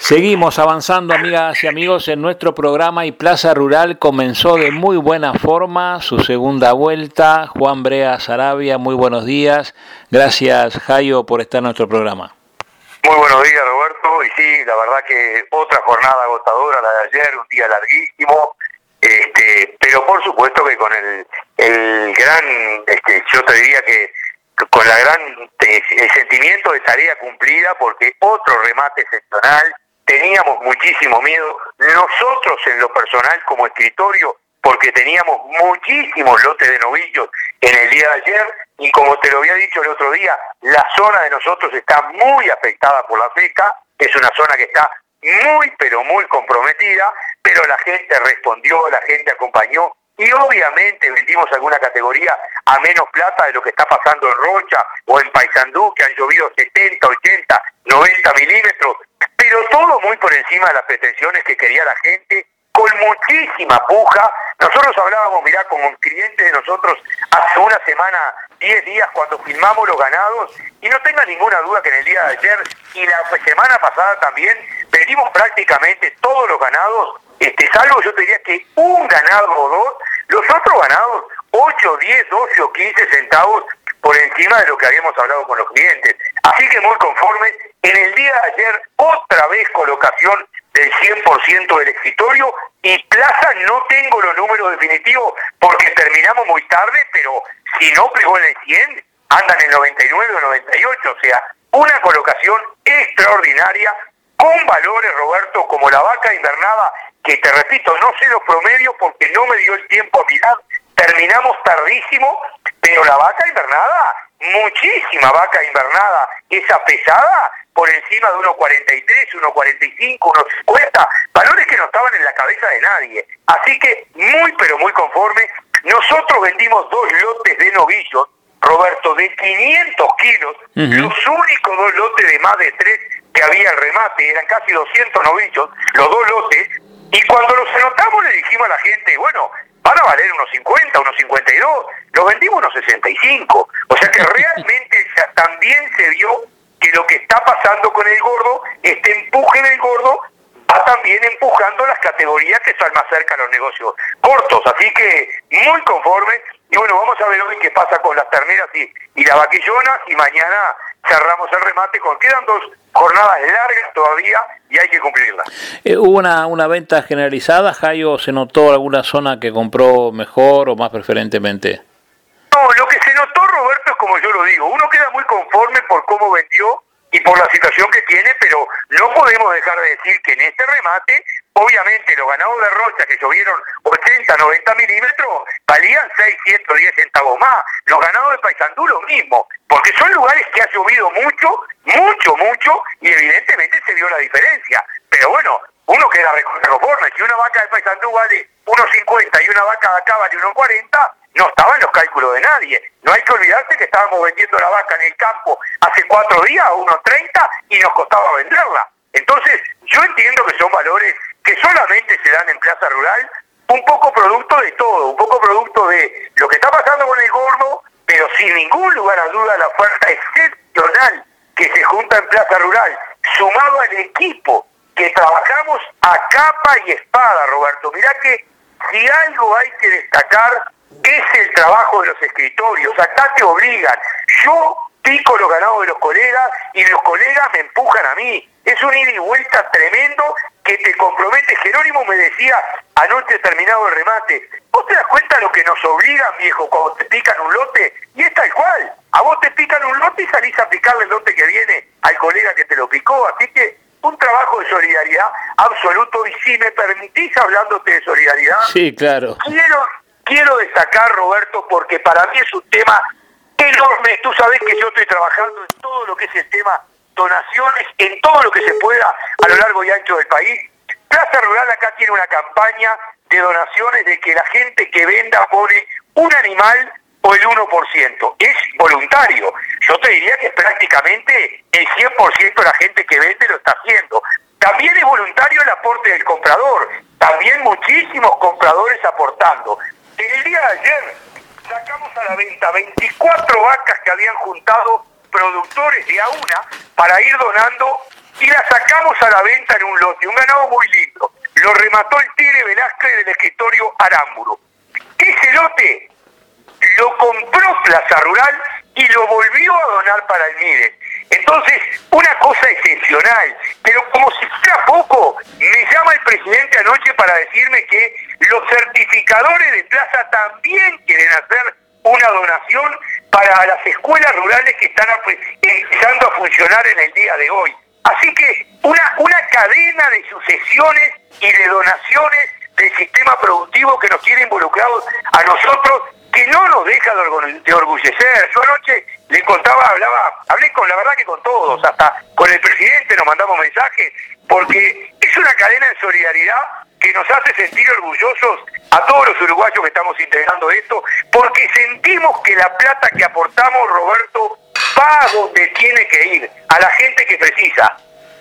Seguimos avanzando, amigas y amigos, en nuestro programa y Plaza Rural comenzó de muy buena forma su segunda vuelta. Juan Brea Sarabia, muy buenos días. Gracias, Jayo, por estar en nuestro programa. Muy buenos días, Roberto. Y sí, la verdad que otra jornada agotadora la de ayer, un día larguísimo. Pero por supuesto que con el gran, yo te diría que con la gran el sentimiento de tarea cumplida, porque otro remate excepcional. Teníamos muchísimo miedo, nosotros en lo personal como escritorio, porque teníamos muchísimos lotes de novillos en el día de ayer, y como te lo había dicho el otro día, la zona de nosotros está muy afectada por la seca, es una zona que está muy pero muy comprometida, pero la gente respondió, la gente acompañó, y obviamente vendimos alguna categoría a menos plata de lo que está pasando en Rocha o en Paysandú, que han llovido 70, 80, 90 milímetros, pero todo muy por encima de las pretensiones que quería la gente, con muchísima puja. Nosotros hablábamos, mirá, con un cliente de nosotros hace una semana, 10 días, cuando filmamos los ganados, y no tenga ninguna duda que en el día de ayer y la semana pasada también, vendimos prácticamente todos los ganados, salvo yo te diría que un ganado o dos, los otros ganados, 8, 10, 12 o 15 centavos por encima de lo que habíamos hablado con los clientes. Así que muy conformes. En el día de ayer, otra vez colocación del 100% del escritorio, y plaza no tengo los números definitivos porque terminamos muy tarde, pero si no pegó en el 100, andan en 99 o 98, o sea, una colocación extraordinaria, con valores, Roberto, como la vaca invernada, que te repito, no sé los promedios porque no me dio el tiempo a mirar, terminamos tardísimo, pero la vaca invernada, muchísima vaca invernada, esa pesada, por encima de 1.43, 1.45, 1.50, valores que no estaban en la cabeza de nadie. Así que muy pero muy conforme. Nosotros vendimos 2 lotes de novillos, Roberto, de 500 kilos, los únicos 2 lotes de más de 3 que había el remate, eran casi 200 novillos, los 2 lotes, y cuando los anotamos le dijimos a la gente, bueno, van a valer unos 50, unos 52, los vendimos unos 65, o sea que realmente también se vio que lo que está pasando con el gordo, este empuje del gordo, va también empujando las categorías que están más cerca a los negocios cortos, así que muy conformes. Y bueno, vamos a ver hoy qué pasa con las terneras y la vaquillona, y mañana cerramos el remate, quedan 2 jornadas largas todavía y hay que cumplirlas. ¿Hubo una venta generalizada, Jayo? ¿Se notó alguna zona que compró mejor o más preferentemente? No, lo que se notó, Roberto, es como yo lo digo, uno queda muy conforme por cómo vendió y por la situación que tiene, pero no podemos dejar de decir que en este remate, obviamente los ganados de Rocha que llovieron 80, 90 milímetros, valían 6, 7 o 10 centavos más. Los ganados de Paysandú lo mismo, porque son lugares que ha llovido mucho, y evidentemente se vio la diferencia. Pero bueno, uno queda conforme. Si una vaca de Paysandú vale 1.50 y una vaca de acá vale 1.40, no estaba en los cálculos de nadie. No hay que olvidarse que estábamos vendiendo la vaca en el campo hace 4 días a 1.30 y nos costaba venderla. Entonces, yo entiendo que son valores que solamente se dan en Plaza Rural, un poco producto de todo, un poco producto de lo que está pasando con el gordo, pero sin ningún lugar a duda la oferta excepcional que se junta en Plaza Rural, sumado al equipo que trabajamos a capa y espada, Roberto. Mirá que si algo hay que destacar es el trabajo de los escritorios. Acá te obligan. Yo pico los ganados de los colegas y los colegas me empujan a mí. Es un ida y vuelta tremendo que te compromete. Jerónimo me decía anoche terminado el remate, ¿vos te das cuenta lo que nos obligan, viejo, cuando te pican un lote? Y es tal cual. A vos te pican un lote y salís a picarle el lote que viene al colega que te lo picó. Así que un trabajo de solidaridad absoluto. Y si me permitís, hablándote de solidaridad, sí, claro, quiero destacar, Roberto, porque para mí es un tema enorme. Tú sabés que yo estoy trabajando en todo lo que es el tema donaciones, en todo lo que se pueda a lo largo y ancho del país. Plaza Rural acá tiene una campaña de donaciones de que la gente que venda pone un animal o el 1%. Es voluntario. Yo te diría que prácticamente el 100% de la gente que vende lo está haciendo. También es voluntario el aporte del comprador. También muchísimos compradores aportando. En el día de ayer sacamos a la venta 24 vacas que habían juntado productores de a una para ir donando y la sacamos a la venta en un lote, un ganado muy lindo. Lo remató el Tigre Velázquez del escritorio Aramburu. Ese lote lo compró Plaza Rural y lo volvió a donar para el MIDES. Entonces, una cosa excepcional, pero como si fuera poco, me llama el presidente anoche para decirme que los certificadores de Plaza también quieren hacer una donación para las escuelas rurales que están empezando a funcionar en el día de hoy. Así que una cadena de sucesiones y de donaciones del sistema productivo que nos tiene involucrados a nosotros, que no nos deja de orgullecer. Yo anoche le contaba, hablé con, la verdad que con todos, hasta con el presidente nos mandamos mensajes, porque es una cadena de solidaridad que nos hace sentir orgullosos a todos los uruguayos que estamos integrando esto, porque sentimos que la plata que aportamos, Roberto, va a donde tiene que ir, a la gente que precisa.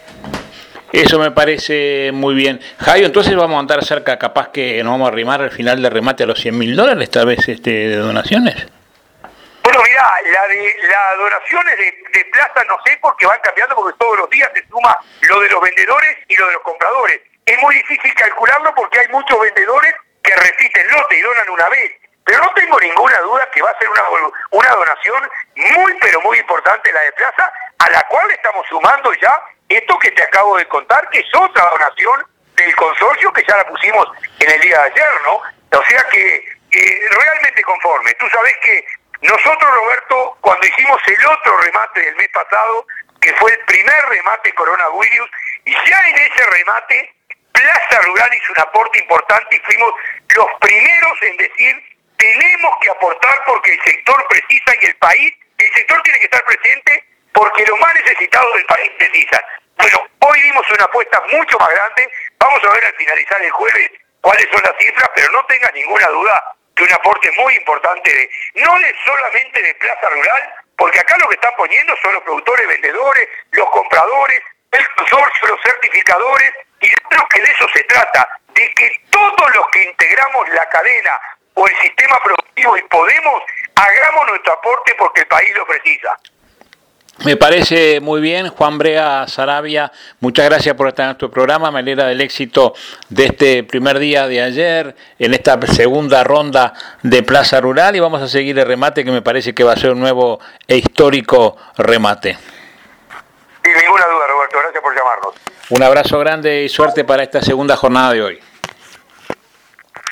Eso me parece muy bien. Jairo, entonces vamos a andar cerca, capaz que nos vamos a arrimar al final de remate a los $100.000 esta vez de donaciones. Bueno, mirá, las donaciones de Plaza no sé porque van cambiando, porque todos los días se suma lo de los vendedores y lo de los compradores. Es muy difícil calcularlo porque hay muchos vendedores que repiten lote y donan una vez. Pero no tengo ninguna duda que va a ser una donación muy, pero muy importante la de Plaza, a la cual estamos sumando ya esto que te acabo de contar, que es otra donación del consorcio que ya la pusimos en el día de ayer, ¿no? O sea que realmente conforme. Tú sabés que nosotros, Roberto, cuando hicimos el otro remate del mes pasado, que fue el primer remate coronavirus, ya en ese remate Plaza Rural hizo un aporte importante y fuimos los primeros en decir: tenemos que aportar porque el sector precisa y el sector tiene que estar presente porque los más necesitados del país precisan. Bueno, hoy dimos una apuesta mucho más grande, vamos a ver al finalizar el jueves cuáles son las cifras, pero no tengas ninguna duda que un aporte muy importante no solamente de Plaza Rural, porque acá lo que están poniendo son los productores, vendedores, los compradores, el consorcio, los certificadores, y yo creo que de eso se trata, de que todos los que integramos la cadena o el sistema productivo y podemos, hagamos nuestro aporte porque el país lo precisa. Me parece muy bien, Juan Brea Saravia, muchas gracias por estar en nuestro programa, me alegra del éxito de este primer día de ayer, en esta segunda ronda de Plaza Rural, y vamos a seguir el remate que me parece que va a ser un nuevo e histórico remate. Sin ninguna duda, Roberto, gracias por llamarnos. Un abrazo grande y suerte para esta segunda jornada de hoy.